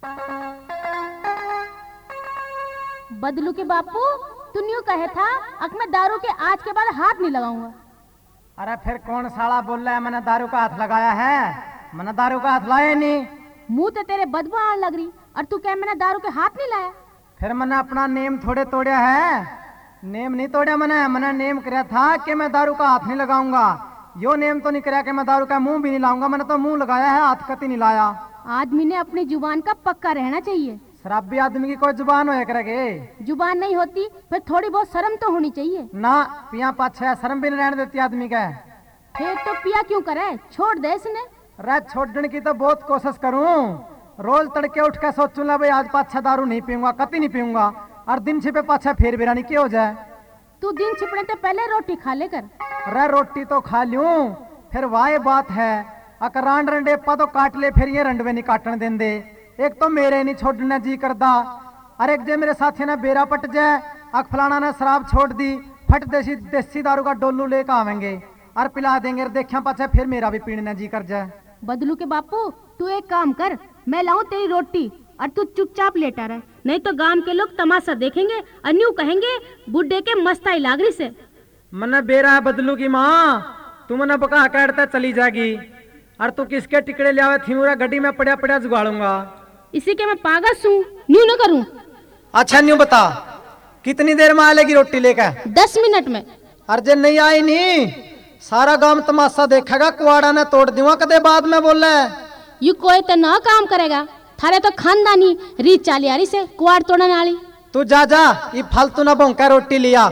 बदलू के बापू, तू न्यू कहे था अक मैं दारू के आज के बाद हाथ नहीं लगाऊंगा। अरे फिर कौन साला बोल रहा है मैंने दारू का हाथ लगाया है? मैंने दारू का हाथ लाया नहीं। मुंह तो तेरे बदबू आने लग रही और तू कह मैंने दारू के हाथ नहीं लाया। फिर मैंने अपना नेम थोड़े तोड़ा है। नेम नहीं तोड़ा मैंने नेम कराया था कि मैं दारू का हाथ नहीं लगाऊंगा। यो नेम तो नहीं कराया कि मैं दारू का मुंह भी नहीं लाऊंगा। मैंने तो मुंह लगाया है, हाथ कति नहीं लाया। आदमी ने अपनी जुबान का पक्का रहना चाहिए। शराबी आदमी की कोई जुबान होया करेगे? जुबान नहीं होती फिर थोड़ी बहुत शर्म तो होनी चाहिए ना। पिया पाछे शर्म भी नहीं रहने देती आदमी का। फिर तो पिया क्यों करे, छोड़ दे इसने। रे छोड़ने की तो बहुत कोशिश करूं। रोज तड़के उठ के सोचूं ला भाई आज पाछा दारू नहीं पीऊंगा, कति नहीं पीऊंगा। और दिन छिपे पाछा फिर बिरानी क्या हो जाए। तू दिन छिपने से पहले रोटी खा ले कर। रे रोटी तो खा लूं, फिर वाह बात है अकर रांड रंडेपा तो काट ले, फिर ये रंडवे नहीं काटन देंदे। एक तो मेरे नहीं छोड़ने जी करदा, अरे एक जे मेरे साथी ने बेरा पट जाए अक फलाना ने शराब छोड़ दी, फट देसी दारू का डोलू लेकर आवेंगे और पिला देंगे। देखा पाछा फिर मेरा भी पीने जी कर जाए। बदलू के बापू, तू एक काम कर, मैं लाऊं तेरी रोटी और तू चुपचाप लेटा रहे, नहीं तो गांव के लोग तमाशा देखेंगे और न्यू कहेंगे बुड्ढे के मस्ताई लागरी से। मने बेरा है बदलू की माँ, तू मने बका काटता चली जाएगी और तू किसके टिकड़े ले आवे थी मुरा गड्डी में पड़ा पड़ा जुगाड़ूंगा। इसी के मैं पागल हूँ, न्यू न करूँ। अच्छा न्यू बता कितनी देर में आएगी रोटी लेकर? 10 मिनट में। अर्जन नहीं आई नहीं, सारा गांव तमाशा देखेगा। कुआड़ा ने तोड़ दूंगा कदे बाद में बोल रहा है। यू कोई तो ना काम करेगा, थारे तो खानदानी रीत चाली आ रही से कुआड़ तोड़ने वाली। तू जा ये फालतू ना भौंका, रोटी लिया।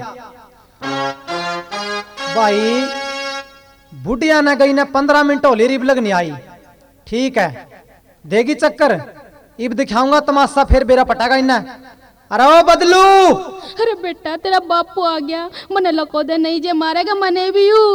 भाई बुढ़िया ने गई ने 15 मिनट होली रिब लग नहीं आई। ठीक है देगी चक्कर, इब दिखाऊंगा तमाशा, फिर बेरा पटागा इन्हें। अरे ओ बदलू। अरे बेटा तेरा बापू आ गया, मने लको दे नहीं जे मारेगा मने भी यू।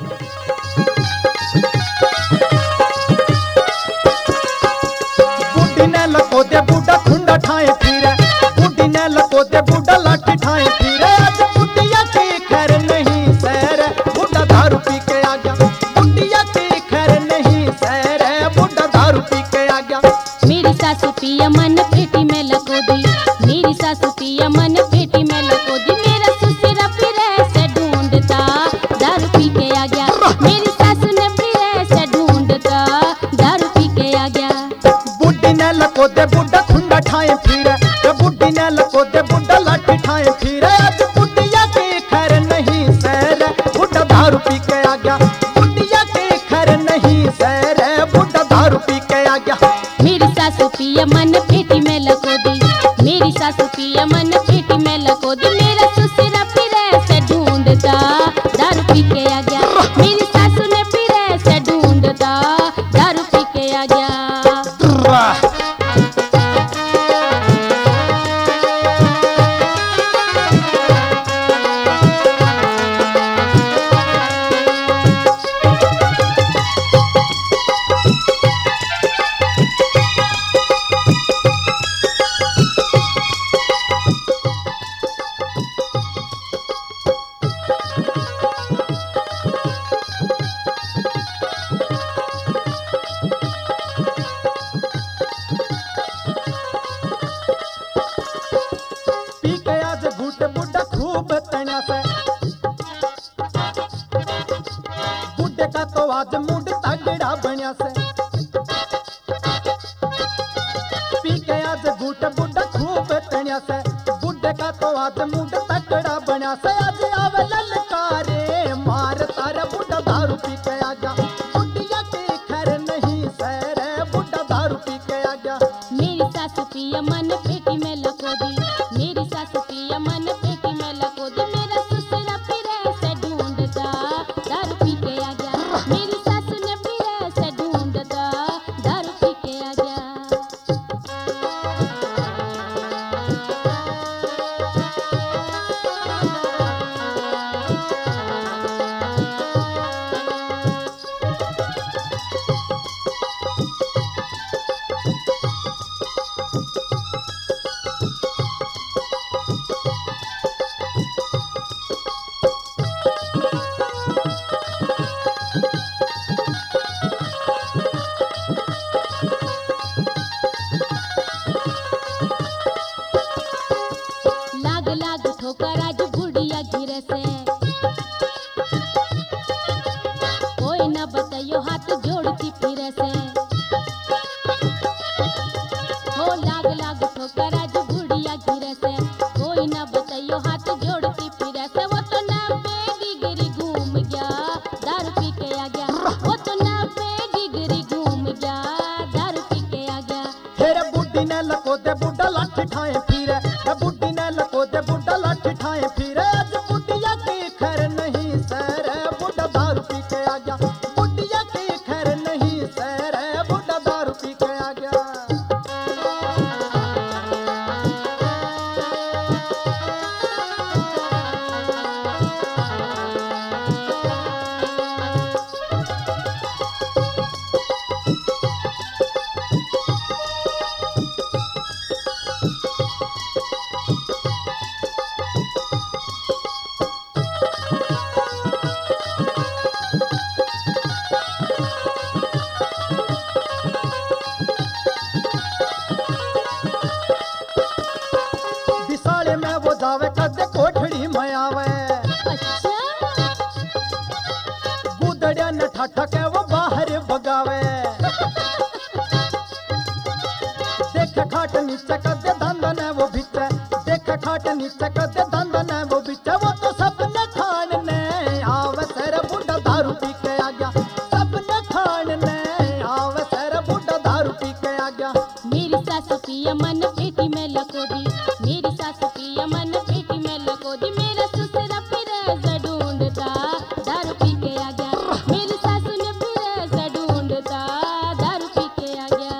बुढ़ी ने लको दे बूढ़ा खुंडा ठाए फिरे, बुढ़ी ने लको दे बूढ़ा लाठी ठाए फिरे। आज बुढ़िया की खैर नहीं सैर, बूढ़ा दारू पी के आ गया। बुढ़िया की खैर नहीं सैर, बूढ़ा दारू पी के आ गया। मेरी सासू पिया मन पेटी में लको दी, मेरी सासू पिया मन पेटी में लको दी। मेरा ससुरा फिर से ढूंढता दारू पी के आ गया। मेरी सासू ने फिर से ढूंढता दारू पी के आ गया। बुढ़ी ने लको दे बूढ़ा खुंडा ठाए फिरे, बुढ़ी ने लको दे बूढ़ा लाठी ठाए फिरे। आज बुढ़िया की खैर नहीं सैर, बूढ़ा दारू पी के आ गया। बुढ़िया की खैर नहीं सैर, बूढ़ा दारू पी के आ गया। मेरी सासू पिया मन पेटी में लको दी, मेरी सासू पिया मन पेटी में लको दी। मेरा ससुरा फिर से ढूंढता दारू पी के आ गया। मेरी सासू ने फिर से ढूंढता दारू पी के आ गया। पी के आज घूट बुढ़ा खूब तन्या से, बुढ़े का तो आज मूड तगड़ा बन्या से। पी के आज घूट बुढ़ा खूब तन्या से, बुढ़े का तो आज मूड तगड़ा बन्या से। आज आवे ललकारे मार तारे, बुढ़ा दारू पी के आ गया। बुढ़िया की खैर नहीं सैर, बुढ़ा दारू पी के आ गया। मेरी सासू पिया मन पेटी में लको दी, मेरी सासू पिया मन पेटी में लको दी। मेरा ससुरा फिर से ढूंढता दारू पी के आ गया। मेरी सासू ने फिर से ढूंढता दारू पी के आ गया। लाग लाग ठोकर आज बुढ़िया गिरे से, कोई ना बताइयो हाथ जोड़ती फिरे से। वो तो 90 डिग्री घूम गया, दारू पी के आ गया। वो तो 90 डिग्री घूम गया, दारू पी के आ गया। फिर बुढ़ी ने लको दे बुढ़ा लाठी ठाए फिरे, बुढ़ी ने लको दे बुढ़ा लाठी ठाए फिरे। आज बुढ़िया की खैर नहीं सर, बुढ़ा दारू पी के आ गया। बुढ़िया की खैर नहीं सर, बुढ़ा दारू पी के आ गया। विसाले में वो जावे कदे कोठड़ी में आवे, अच्छा गुदड़िया ने ठाठा के वो बाहर भगावे। देखे खाट नीचे कदे धंधा ने वो बिचे, देखे खाट नीचे कदे धंधा ने वो बिचे। वो तो सबने खान ने आवे सर, बुढ़ा दारू पी के आ गया। सबने खान ने आवे सर, बुढ़ा दारू पी के आ गया। मेरी सासु पिया मन पेटी में लको दी, मेरी सासु पिया मन पेटी में लको दी। मेरा ससुरा फिर से ढूंढता, दारू पी के आ गया। मेरी सासु ने फिर से ढूंढता, दारू पी के आ गया।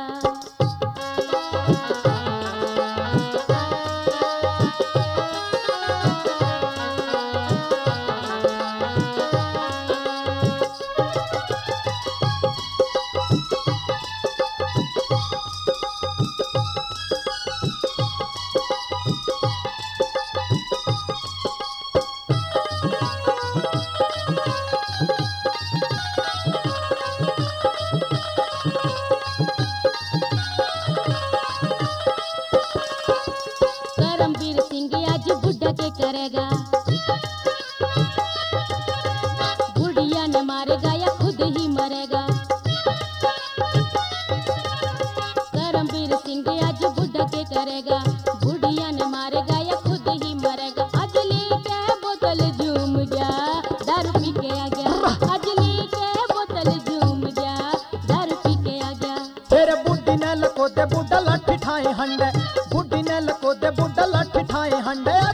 करमवीर सिंह आज बुढ़ा के करेगा, बुढ़िया ने मारेगा या खुद ही मरेगा। करमवीर सिंह आज बुढ़ा के करेगा, बुढ़िया ने मारेगा या खुद ही मरेगा। आज लेके बोतल झूम गया, दारू पी के आ गया। आज लेके बोतल झूम गया, दारू पी के आ गया। फिर बुढ़ी ने लको दे बुढ़ा लाठी ठाए हंडे, बुढ़ी ने लको दे बुढ़ा लाठी ठाए हंडे।